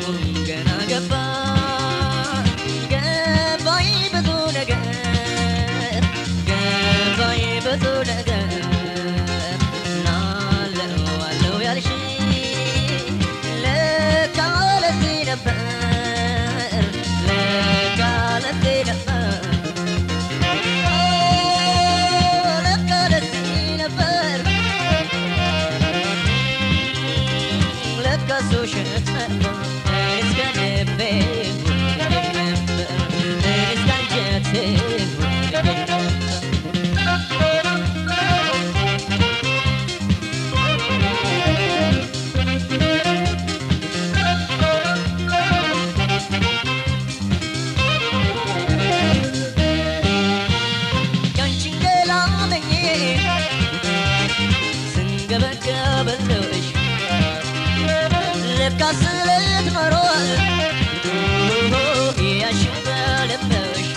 ገና ገባኝ ብዙ ነገር ገባኝ ብዙ ነገር ናለው ያልሽ ለካ ለዚህ ነበር ለካ ለዚህ ነበር ለካ ለዚህ ነበር ለካ ውሸት ነበር እስከ ልቤ እስከ አንጀቴ ስንገበገብልሽ ለካ ስለት ኖሯል ያሽበለበሽ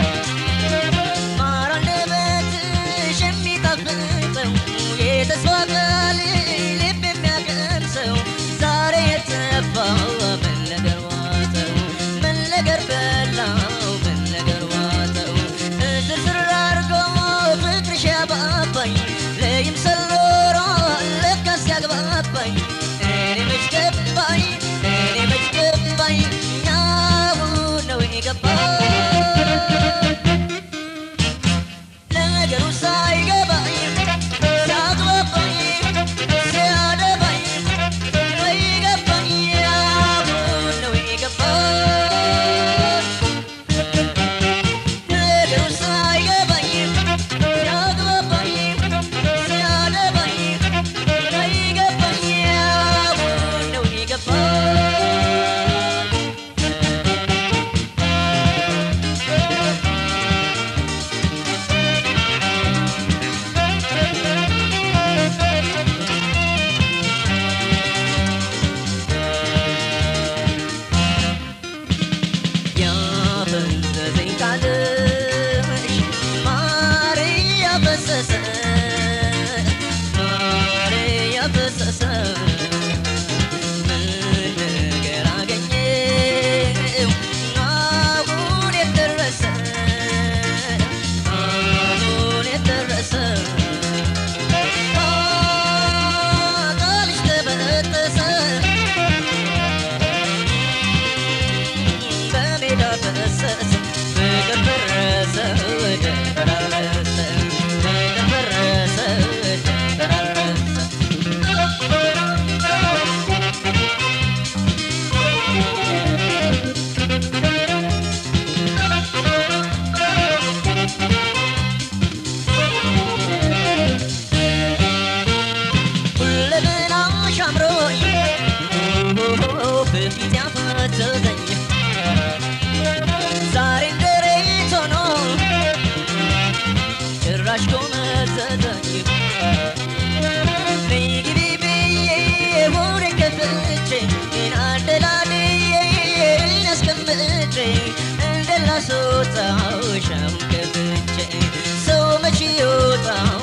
ማር አንደበትሽ የሚጣፍጠው የተስፋ ቃል ልብ የሚያቀምሰው ዛሬ የጠፋው ምን ነገር ዋጠው ምን ነገር በላው ምን ነገር ዋጠው ዝርዝር አድርጎ ፍቅርሽ ያባባኝ ለይምሰል ኖሯል ለካስ ያግባባኝ እኔ መች ገባኝ ያው ነው የገባኝ ነገሩ ሳይገባኝ ሲያግባባኝ ሲያደባኝ ወይ ገባኝ ያው ነው የገባኝ ነገሩ ሳይገባኝ ሲያግባባኝ ሲያደባኝ ወይ ገባኝ ያው ነው የገባኝ ያፈዘዘኝ ቃልሽ ማር ያፈሰሰ ምን ነገር አገኘው አሁን የደረሰ ቃልሽ ተበጠሰ በሜዳ ፈሰሰ ፍቅር ፈረሰ ደፈራረሰ ፍቅር ፈረሰ ደፈራረሰ ሁለመናሽ አምሮኝ በፊት ያፈዘዘኝ ዛሬ እንደሬት ሆኖ ጭራሽ ጎመዘዘኝ ነይ ግቢ ብዬ ሆዴን ከፍቼ አደላድዬ አስቀምጬ እንደላስወጣው ሻም ከፍቼ ሰው መች ይወጣል